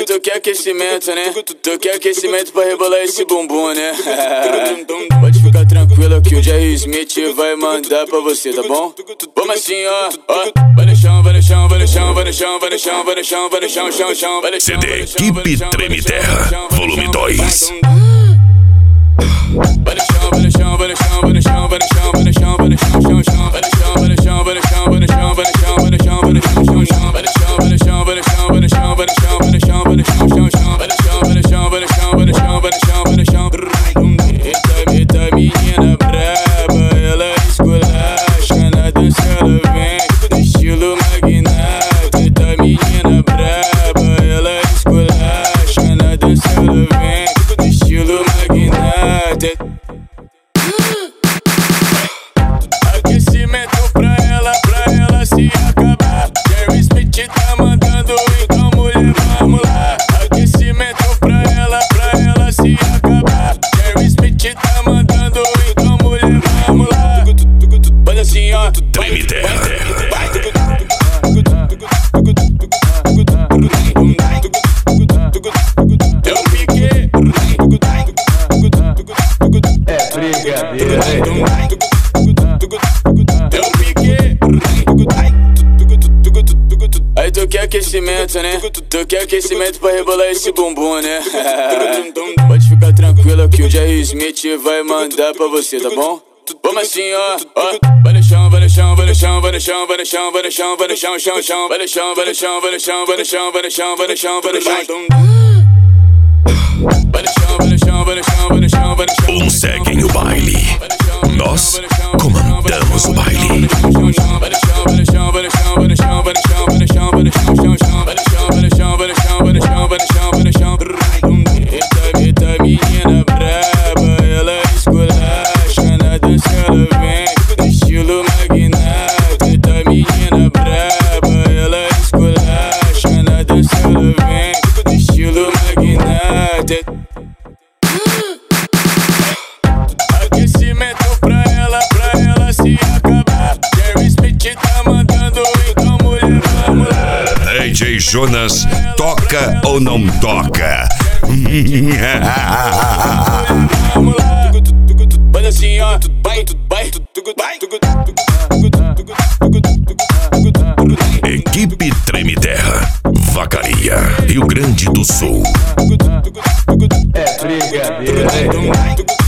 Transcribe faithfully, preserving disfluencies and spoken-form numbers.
tu quer aquecimento, né? Tu quer aquecimento pra rebolar esse bumbum, né? Pode ficar tranquilo que o Jerry Smith vai mandar pra você, tá bom? Vamos assim, ó, ó. Vai no chão, vai no chão, vai no chão, vai no chão, vai no chão, vai no chão, vai no chão, chão, chão. C D Equipe Treme Terra, volume dois. Vai no chão, vai no chão, vai no chão, vai no chão, vai no chão, vai no chão, vai no chão, chão, chão. Vai no chão, vai no chão, vai no chão, vai no chão, vai no chão, vai no chão, vai no chão, chão, chão. Vai no chão, vai no chão, vai no chão, vai no chão, vai no chão, vai no chão, vai no chão, chão, chão. Vai no chão, vai no chão, vai no chão, vai no chão, vai no chão, vai no chão. Eita, eita, menina braba, ela esculacha na dança, ela vem no estilo magnata. Eita, menina braba, ela esculacha na dança, ela vem no estilo magnata. Aquecimento pra ela, pra ela se acabar. Jerry Smith tá mandando, então mulher, vamos lá. Aquecimento pra ela, pra ela se acabar. Jerry Smith tá mandando, então mulher, vamos lá. Faz assim, ó. Treme Terra. Eu piquei. É brincadeira. Eu piquei. Aí tu quer aquecimento, né? Tu quer aquecimento pra rebolar esse bumbum, né? Pode ficar tranquilo que o Jerry Smith vai mandar pra você, tá bom? Vamos assim, ó, ó. Vai no chão, vai no chão, vai no chão, vai no chão, vai no chão, vai no chão, vai no chão, chão, chão. Vai no chão, vai no chão, vai no chão, vai no chão, vai no chão, vai no chão, vai no chão. Vai no chão, vai no chão, vai no chão, vai no chão, vai no chão. Um segue o baile. Nós comandamos o baile. Vai no chão, vai no chão, vai no chão, vai no chão, vai no chão, vai no chão, vai no chão, vai no chão, chão, chão. Vai no chão, vai no chão, vai no chão, vai no chão, vai no chão, vai no chão. Eita, eita, menina braba, ela esculacha na dança, ela vem no estilo magnata. Eita, menina braba, ela esculacha na dança, ela vem no estilo magnata. Aquecimento pra ela, pra ela se acabar. Jerry Smith tá mandando, então mulher, vamos lá. D J Jonas, toca ou não toca? Vamos lá. Faz assim, ó. Vai, vai, vai. Equipe Treme Terra, Vacaria, Rio Grande do Sul. É brincadeira.